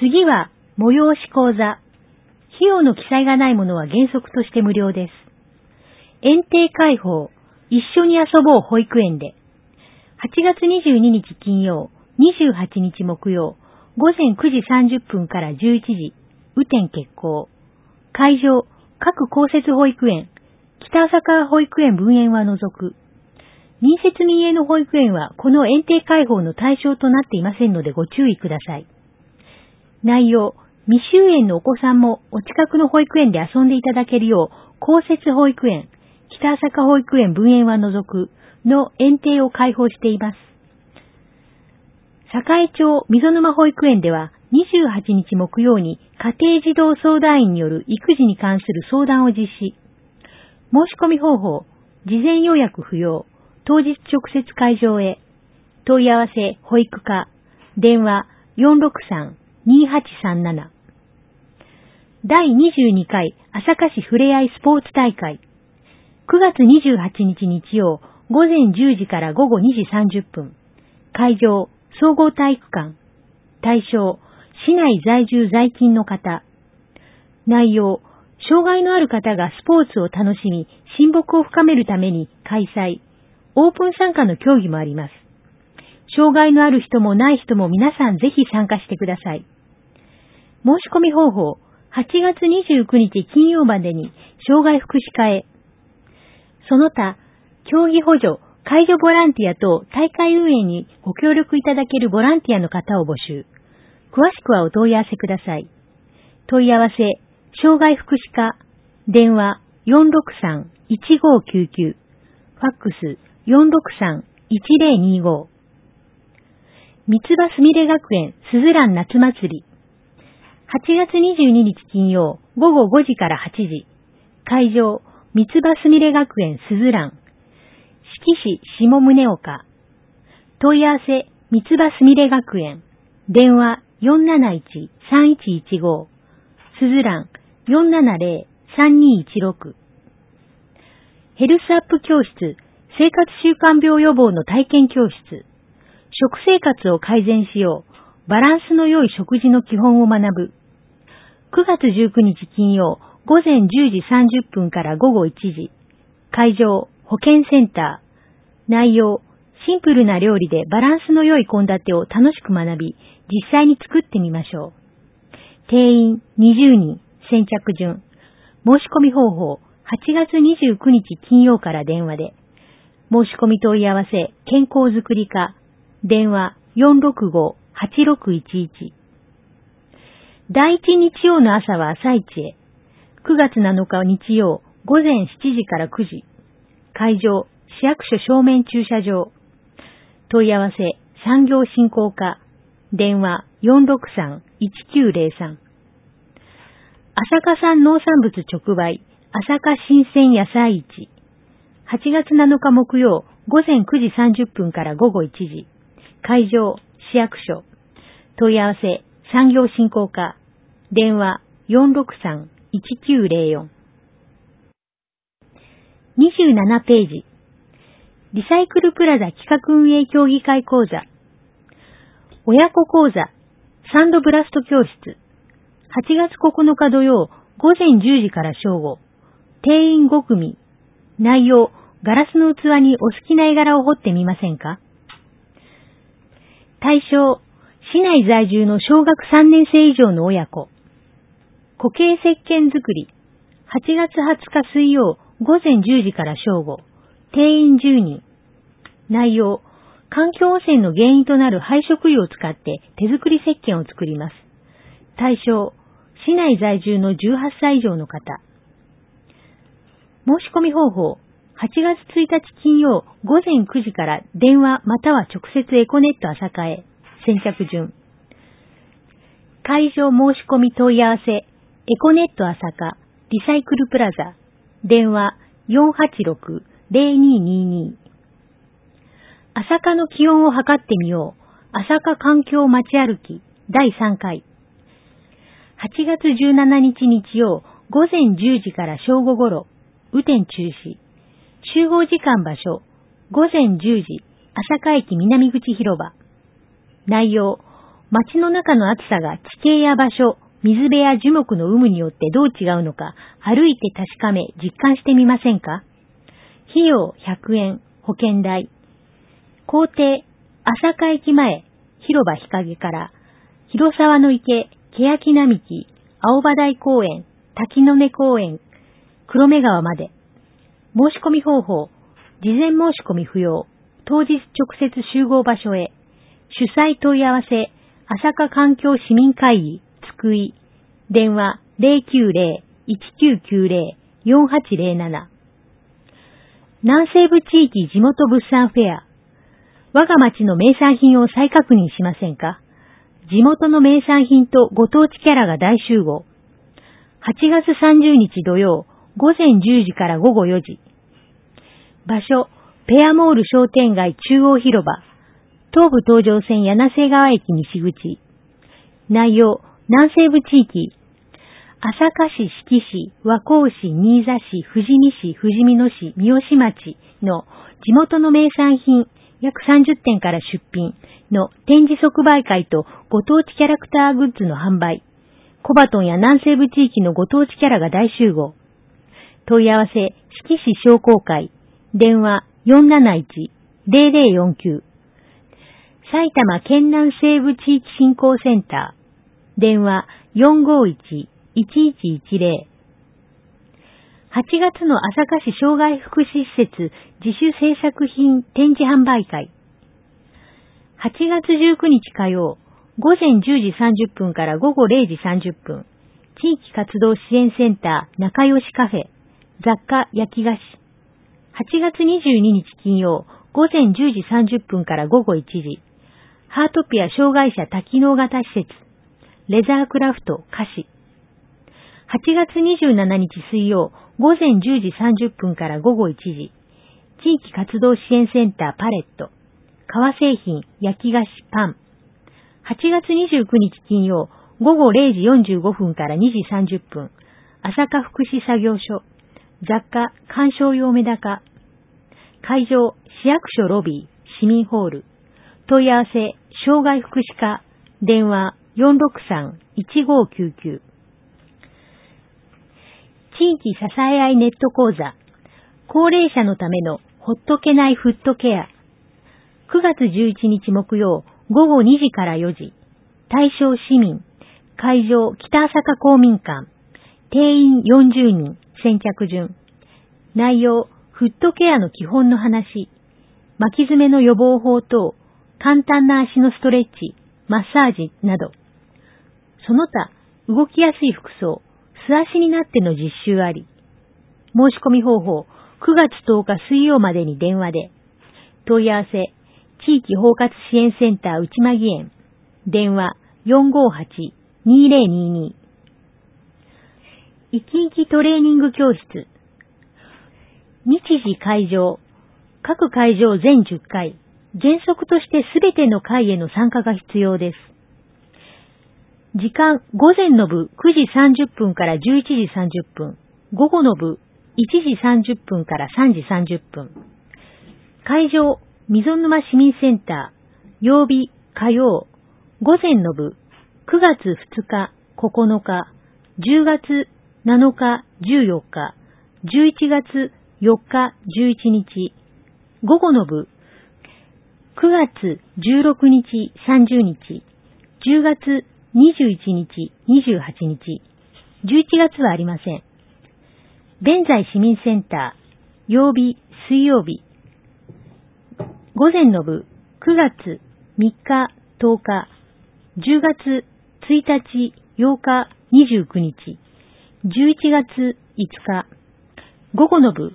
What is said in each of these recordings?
次は、催し講座。費用の記載がないものは原則として無料です。園庭開放、一緒に遊ぼう保育園で。8月22日金曜、28日木曜、午前9時30分から11時、雨天決行。会場、各公設保育園、北浅川保育園分園は除く。隣接民営の保育園はこの園庭開放の対象となっていませんのでご注意ください。内容、未就園のお子さんもお近くの保育園で遊んでいただけるよう、公設保育園、北浅川保育園分園は除くの園庭を開放しています。栄町溝沼保育園では28日木曜に家庭児童相談員による育児に関する相談を実施。申し込み方法、事前予約不要、当日直接会場へ。問い合わせ保育課、電話463-2837。第22回朝霞市ふれあいスポーツ大会。9月28日日曜、午前10時から午後2時30分。会場、総合体育館。対象、市内在住在勤の方。内容、障害のある方がスポーツを楽しみ、親睦を深めるために開催。オープン参加の競技もあります。障害のある人もない人も皆さんぜひ参加してください。申し込み方法、8月29日金曜までに障害福祉課へ。その他、競技補助、介助ボランティアと大会運営にご協力いただけるボランティアの方を募集。詳しくはお問い合わせください。問い合わせ、障害福祉課、電話463-1599、ファックス463-1025。三つ葉すみれ学園すずらん夏祭り。8月22日金曜午後5時から8時。会場、三つ葉すみれ学園すずらん。志木市下宗岡。問い合わせ、三つ葉すみれ学園。電話471-3115。すずらん470-3216。ヘルスアップ教室、生活習慣病予防の体験教室。食生活を改善しよう。バランスの良い食事の基本を学ぶ。9月19日金曜、午前10時30分から午後1時。会場、保健センター。内容、シンプルな料理でバランスの良い献立を楽しく学び、実際に作ってみましょう。定員20人、先着順。申し込み方法、8月29日金曜から電話で。申し込み問い合わせ、健康づくり課。電話465-8611。第1日曜の朝は朝市へ。9月7日日曜午前7時から9時。会場、市役所正面駐車場。問い合わせ、産業振興課。電話463-1903。朝霞産農産物直売、朝霞新鮮野菜市。8月7日木曜午前9時30分から午後1時。会場、市役所。問い合わせ、産業振興課。電話463-1904。27ページ。リサイクルプラザ企画運営協議会講座。親子講座、サンドブラスト教室。8月9日土曜、午前10時から正午。定員5組。内容、ガラスの器にお好きな絵柄を彫ってみませんか？対象、市内在住の小学3年生以上の親子。固形石鹸作り。8月20日水曜、午前10時から正午。定員10人。内容、環境汚染の原因となる廃食油を使って手作り石鹸を作ります。対象、市内在住の18歳以上の方。申し込み方法、8月1日金曜午前9時から電話または直接エコネット朝霞へ。先着順。会場申し込み問い合わせ、エコネット朝霞、リサイクルプラザ。電話486-0222。朝霞の気温を測ってみよう。朝霞環境街歩き第3回。8月17日日曜午前10時から正午頃、雨天中止。集合時間場所、午前10時、朝霞駅南口広場。内容、 街の中の暑さが地形や場所、水辺や樹木の有無によってどう違うのか、歩いて確かめ実感してみませんか？費用100円、保険代。校庭、朝霞駅前、広場日陰から、広沢の池、欅並木、青葉台公園、滝の根公園、黒目川まで。申し込み方法、事前申し込み不要、当日直接集合場所へ。主催問い合わせ、朝霞環境市民会議、津久井。電話 090-1990-4807。南西部地域地元物産フェア。我が町の名産品を再確認しませんか？地元の名産品とご当地キャラが大集合。8月30日土曜、午前10時から午後4時。場所、ペアモール商店街中央広場。東武東上線柳瀬川駅西口。内容、南西部地域。朝霞市、志木市、和光市、新座市、富士見市、富士見野市、三好町の地元の名産品約30点から出品の展示即売会とご当地キャラクターグッズの販売。コバトンや南西部地域のご当地キャラが大集合。問い合わせ、志木市商工会。電話 471-0049。埼玉県南西部地域振興センター。電話 451-1110。8月の朝霞市障害福祉施設自主制作品展示販売会。8月19日火曜、午前10時30分から午後0時30分。地域活動支援センター仲良しカフェ。雑貨焼き菓子。8月22日金曜、午前10時30分から午後1時。ハートピア障害者多機能型施設。レザークラフト菓子。8月27日水曜、午前10時30分から午後1時。地域活動支援センターパレット。革製品、焼き菓子、パン。8月29日金曜、午後0時45分から2時30分。朝霞福祉作業所。雑貨、鑑賞用メダカ。会場、市役所ロビー、市民ホール。問い合わせ、障害福祉課。電話、463-1599。地域支え合いネット講座。高齢者のためのほっとけないフットケア。9月11日木曜、午後2時から4時。対象市民。会場、北朝霞公民館。定員40人。先着順。内容、フットケアの基本の話。巻き爪の予防法等、簡単な足のストレッチ、マッサージなど。その他、動きやすい服装、素足になっての実習あり。申し込み方法、9月10日水曜までに電話で。問い合わせ、地域包括支援センター内間議園。電話、458-2022。生き生きトレーニング教室。日時会場。各会場全10回。原則としてすべての会への参加が必要です。時間、午前の部9時30分から11時30分。午後の部1時30分から3時30分。会場、溝沼市民センター。曜日、火曜。午前の部9月2日、9日。10月7日、14日。11月4日、11日。午後の部9月16日、30日。10月21日、28日。11月はありません。弁財市民センター。曜日、水曜日。午前の部9月3日、10日。10月1日、8日、29日。11月5日。午後の部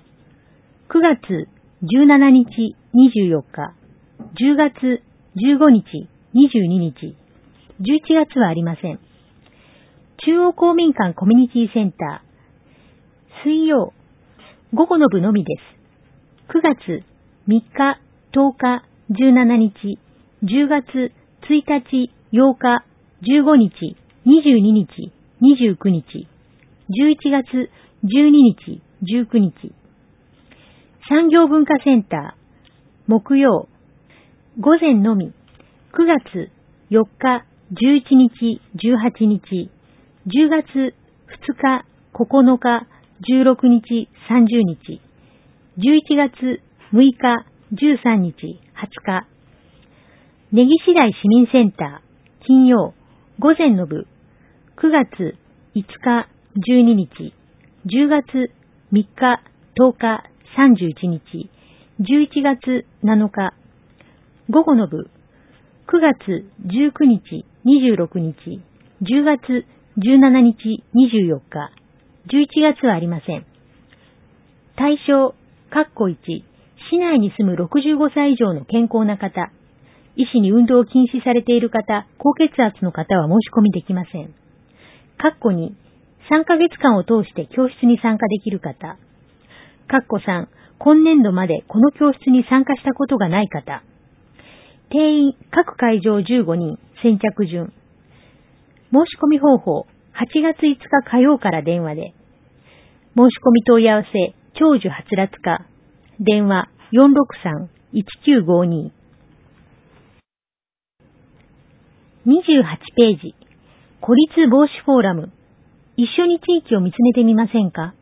9月17日、24日。10月15日、22日。11月はありません。中央公民館コミュニティセンター。水曜、午後の部のみです。9月3日、10日、17日。10月1日、8日、15日、22日、29日。11月12日、19日。産業文化センター。木曜、午前のみ。9月4日、 11日、18日、10月2日、9日、16日、30日、11月6日、13日、20日。根岸台市民センター、金曜、午前の部、9月5日、12日、10月3日、10日、31日、11月7日。午後の部、9月19日、26日、10月17日、24日、11月はありません。対象、1、市内に住む65歳以上の健康な方、医師に運動を禁止されている方、高血圧の方は申し込みできません。2、3ヶ月間を通して教室に参加できる方。3、今年度までこの教室に参加したことがない方。定員、各会場15人、先着順。申し込み方法、8月5日火曜から電話で。申し込み問い合わせ、長寿はつらつか。電話、463-1952。28ページ。孤立防止フォーラム。一緒に地域を見つめてみませんか？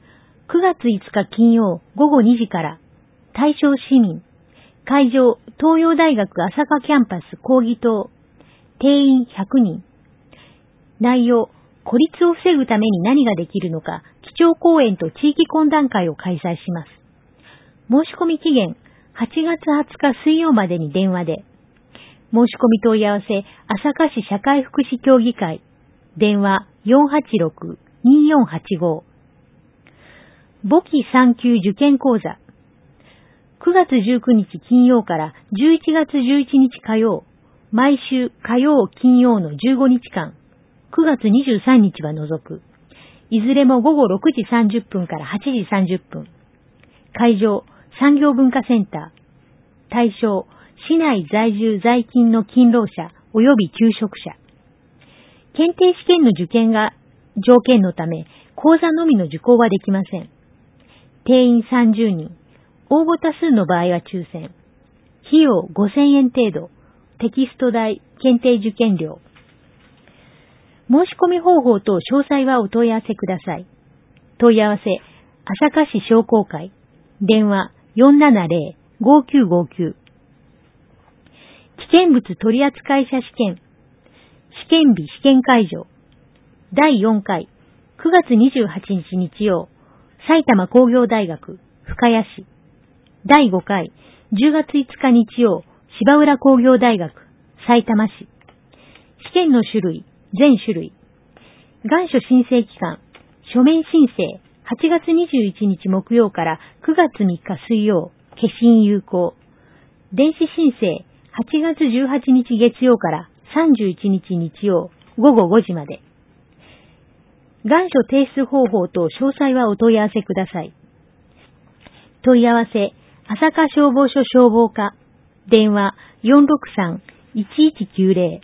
9 月5日金曜午後2時から、対象市民。会場、東洋大学朝霞キャンパス講義棟。定員100人。内容、孤立を防ぐために何ができるのか、基調講演と地域懇談会を開催します。申し込み期限、8月20日水曜までに電話で。申し込み問い合わせ、朝霞市社会福祉協議会。電話、486-2485。簿記3級受験講座。9月19日金曜から11月11日火曜、毎週火曜金曜の15日間、9月23日は除く。いずれも午後6時30分から8時30分。会場、産業文化センター。対象、市内在住在勤の勤労者及び求職者。検定試験の受験が条件のため、講座のみの受講はできません。定員30人。応募多数の場合は抽選。費用5000円程度。テキスト代、検定受験料。申し込み方法と詳細はお問い合わせください。問い合わせ、朝霞市商工会。電話、470-5959。危険物取扱者試験。試験日試験会場。第4回、9月28日日曜、埼玉工業大学、深谷市。第5回、10月5日日曜、芝浦工業大学、埼玉市。試験の種類、全種類。願書申請期間、書面申請、8月21日木曜から9月3日水曜、消印有効。電子申請、8月18日月曜から31日日曜、午後5時まで。願書提出方法と詳細はお問い合わせください。問い合わせ、朝霞消防署消防課。電話、463-1190。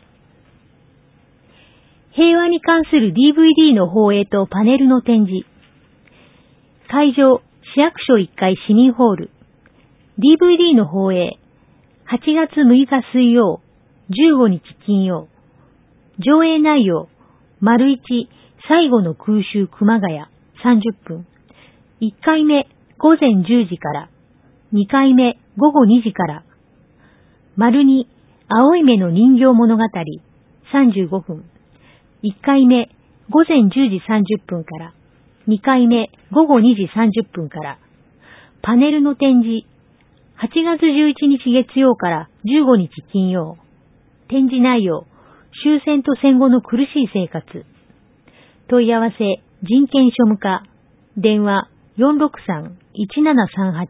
平和に関する DVD の放映とパネルの展示。会場、市役所1階市民ホール。DVD の放映。8月6日水曜、15日金曜。上映内容、1、最後の空襲熊谷、30分。1回目、午前10時から。2回目、午後2時から。2、青い目の人形物語、35分。1回目、午前10時30分から。2回目、午後2時30分から。パネルの展示、8月11日月曜から15日金曜。展示内容、終戦と戦後の苦しい生活。問い合わせ、人権庶務課。電話、463-1738。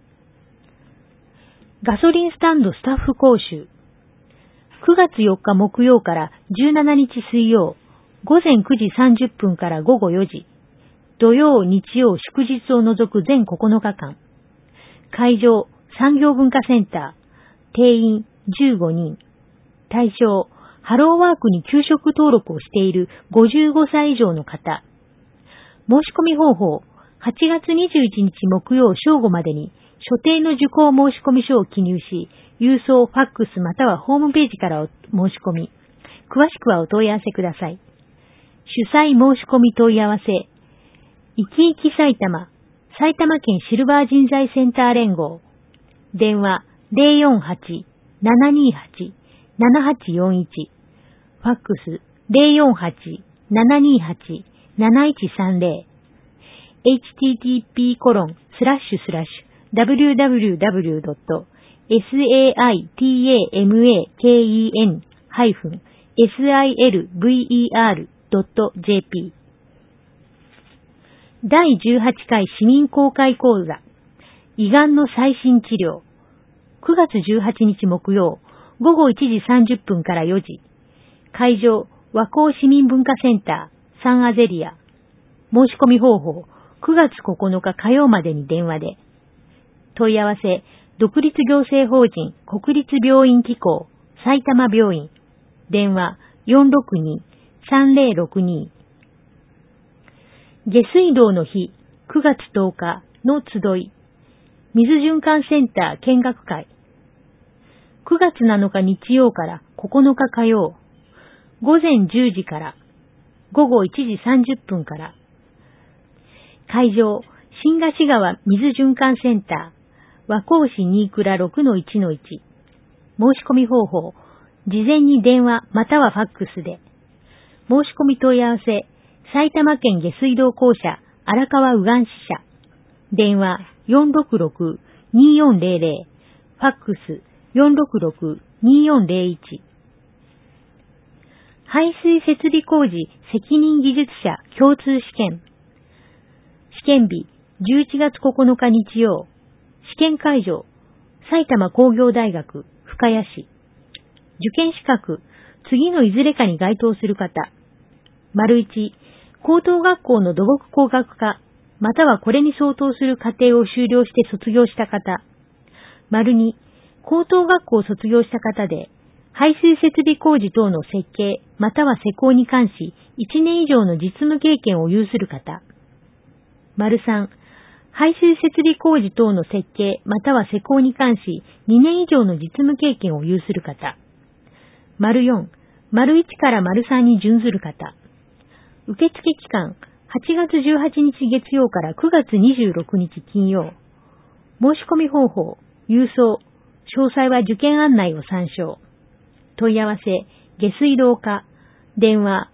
ガソリンスタンドスタッフ講習。9月4日木曜から17日水曜、午前9時30分から午後4時。土曜、日曜、祝日を除く全9日間。会場、産業文化センター。定員15人。対象、ハローワークに給食登録をしている55歳以上の方。申し込み方法、8月21日木曜正午までに所定の受講申込書を記入し、郵送、ファックスまたはホームページからお申し込み。 詳しくはお問い合わせください。主催申し込み問い合わせ、いきいき埼玉、埼玉県シルバー人材センター連合、電話048-728-7841、ファックス048-728-7130、http://www.saitamaken-silver.jp 第18回市民公開講座、胃がんの最新治療、9月18日木曜、午後1時30分から4時、会場、和光市民文化センター、サンアゼリア、申し込み方法、9月9日火曜までに電話で、問い合わせ、独立行政法人国立病院機構埼玉病院、電話462-3062、下水道の日、9月10日の集い、水循環センター見学会、9月7日日曜から9日火曜、午前10時から午後1時30分から、会場、新河岸川水循環センター、和光市新倉 6-1-1、申し込み方法、事前に電話またはファックスで、申し込み問い合わせ、埼玉県下水道公社荒川右岸支社、電話466-2400、ファックス466-2401、排水設備工事責任技術者共通試験、試験日11月9日日曜、試験会場、埼玉工業大学深谷市、受験資格、次のいずれかに該当する方、1、高等学校の土木工学科、またはこれに相当する課程を修了して卒業した方、2、高等学校を卒業した方で、排水設備工事等の設計、または施工に関し、1年以上の実務経験を有する方、3、排水設備工事等の設計、または施工に関し、2年以上の実務経験を有する方、4、1から3に準ずる方、受付期間、8月18日月曜から9月26日金曜。申し込み方法、郵送。詳細は受験案内を参照。問い合わせ、下水道課。電話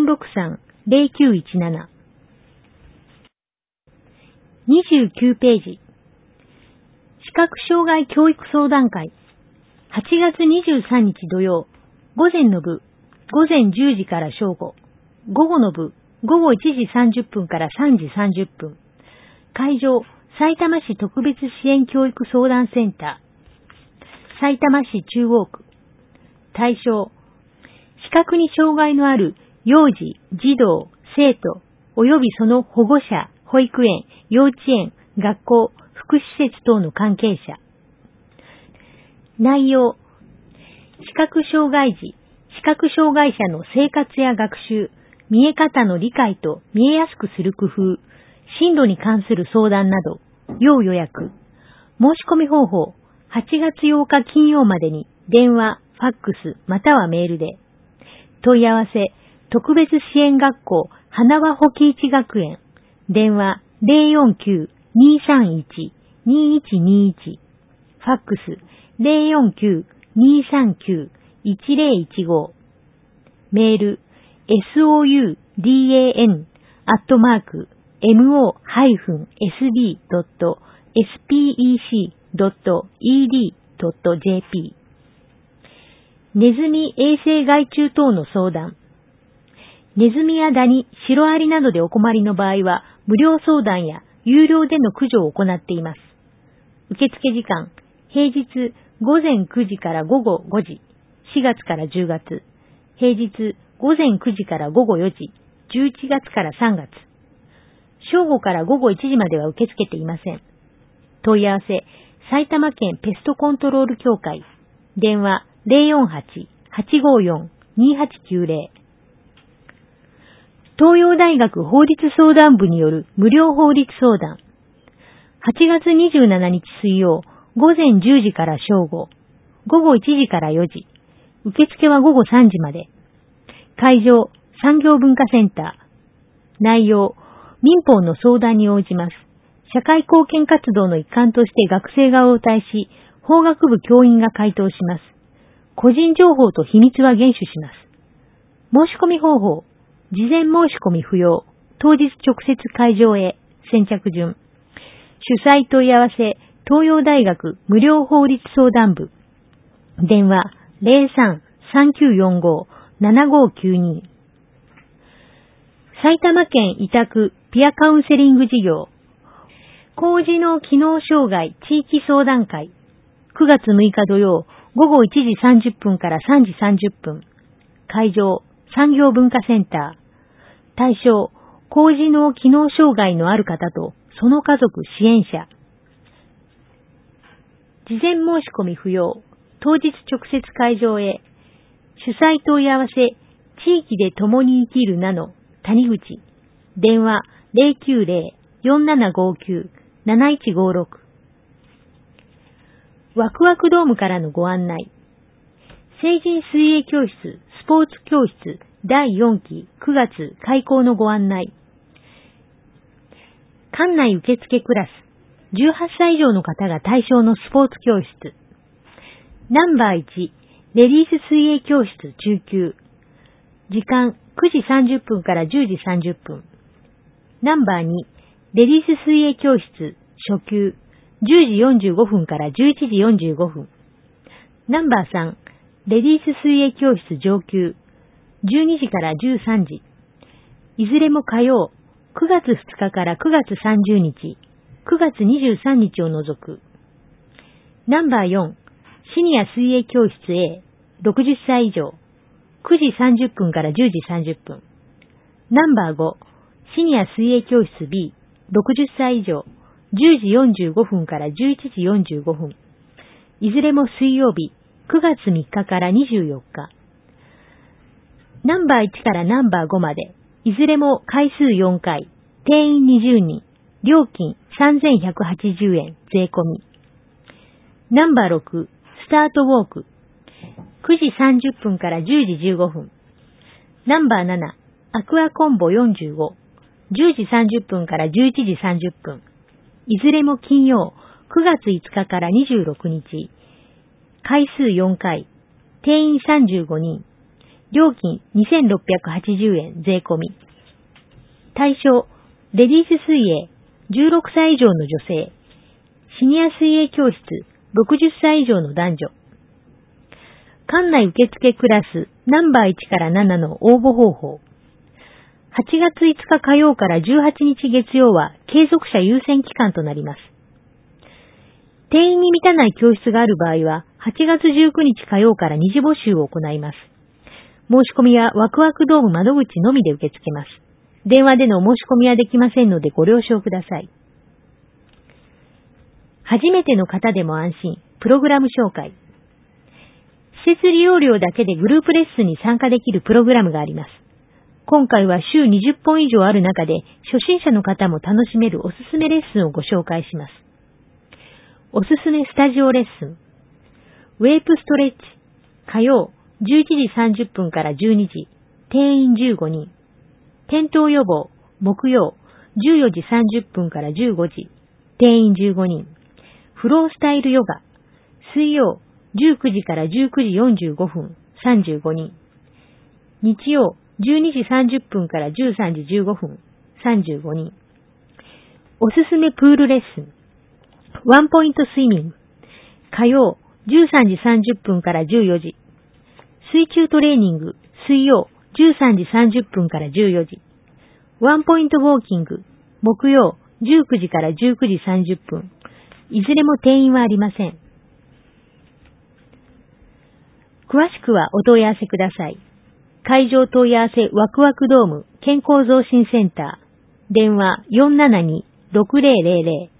463-0917。29ページ。視覚障害教育相談会。8月23日土曜。午前の部、午前10時から正午。午後の部、午後1時30分から3時30分。会場、さいたま市特別支援教育相談センター。さいたま市中央区。対象、視覚に障害のある幼児、児童、生徒、及びその保護者、保育園、幼稚園、学校、福祉施設等の関係者。内容、視覚障害児、視覚障害者の生活や学習、見え方の理解と見えやすくする工夫、進路に関する相談など、要予約。申し込み方法、8月8日金曜までに電話、ファックスまたはメールで。問い合わせ、特別支援学校花輪保木一学園。電話049-231-2121。ファックス049-239-1015。メールsoudan-mo-sb.spec.ed.jp ネズミ衛生害虫等の相談。ネズミやダニ、シロアリなどでお困りの場合は、無料相談や有料での駆除を行っています。受付時間、平日午前9時から午後5時、4月から10月、平日午前9時から午後4時、11月から3月。正午から午後1時までは受け付けていません。問い合わせ、埼玉県ペストコントロール協会。電話048-854-2890。東洋大学法律相談部による無料法律相談。8月27日水曜、午前10時から正午、午後1時から4時。受付は午後3時まで。 会場、産業文化センター。内容、民法の相談に応じます。社会貢献活動の一環として学生が応対し、法学部教員が回答します。個人情報と秘密は厳守します。申し込み方法、事前申し込み不要、当日直接会場へ、先着順。主催問い合わせ、東洋大学無料法律相談部。電話、03-3945-7592。埼玉県委託ピアカウンセリング事業。高次脳機能障害地域相談会。9月6日土曜、午後1時30分から3時30分。会場、産業文化センター。対象、高次脳機能障害のある方と、その家族支援者。事前申し込み不要。当日直接会場へ。主催問い合わせ、地域で共に生きる名の谷口。電話090-4759-7156。ワクワクドームからのご案内。成人水泳教室、スポーツ教室第4期9月開校のご案内。館内受付クラス、18歳以上の方が対象のスポーツ教室。ナンバー1、レディース水泳教室中級。時間9時30分から10時30分。ナンバー2、レディース水泳教室初級。10時45分から11時45分。ナンバー3、レディース水泳教室上級。12時から13時。いずれも火曜、9月2日から9月30日、9月23日を除く。ナンバー4、シニア水泳教室 A、60歳以上。9時30分から10時30分。ナンバー5、シニア水泳教室 B、60歳以上。10時45分から11時45分。いずれも水曜日、9月3日から24日。ナンバー1からナンバー5まで、いずれも回数4回、定員20人、料金3180円、税込み。ナンバー6、スタートウォーク。9時30分から10時15分。ナンバー7、アクアコンボ45。10時30分から11時30分。いずれも金曜、9月5日から26日。回数4回。定員35人。料金2680円税込み。対象、レディース水泳、16歳以上の女性。シニア水泳教室、60歳以上の男女。館内受付クラスナンバー1から7の応募方法。8月5日火曜から18日月曜は継続者優先期間となります。定員に満たない教室がある場合は8月19日火曜から二次募集を行います。申し込みはワクワクドーム窓口のみで受け付けます。電話での申し込みはできませんのでご了承ください。初めての方でも安心、プログラム紹介。施設利用料だけでグループレッスンに参加できるプログラムがあります。今回は週20本以上ある中で初心者の方も楽しめるおすすめレッスンをご紹介します。おすすめスタジオレッスン。ウェイプストレッチ。火曜11時30分から12時。定員15人。転倒予防。木曜14時30分から15時。定員15人。フロースタイルヨガ。水曜19時から19時45分。35人。日曜12時30分から13時15分。35人。おすすめプールレッスン。ワンポイントスイミング。火曜13時30分から14時。水中トレーニング。水曜13時30分から14時。ワンポイントウォーキング。木曜19時から19時30分。いずれも定員はありません。詳しくはお問い合わせください。会場問い合わせワクワクドーム健康増進センター。電話472-6000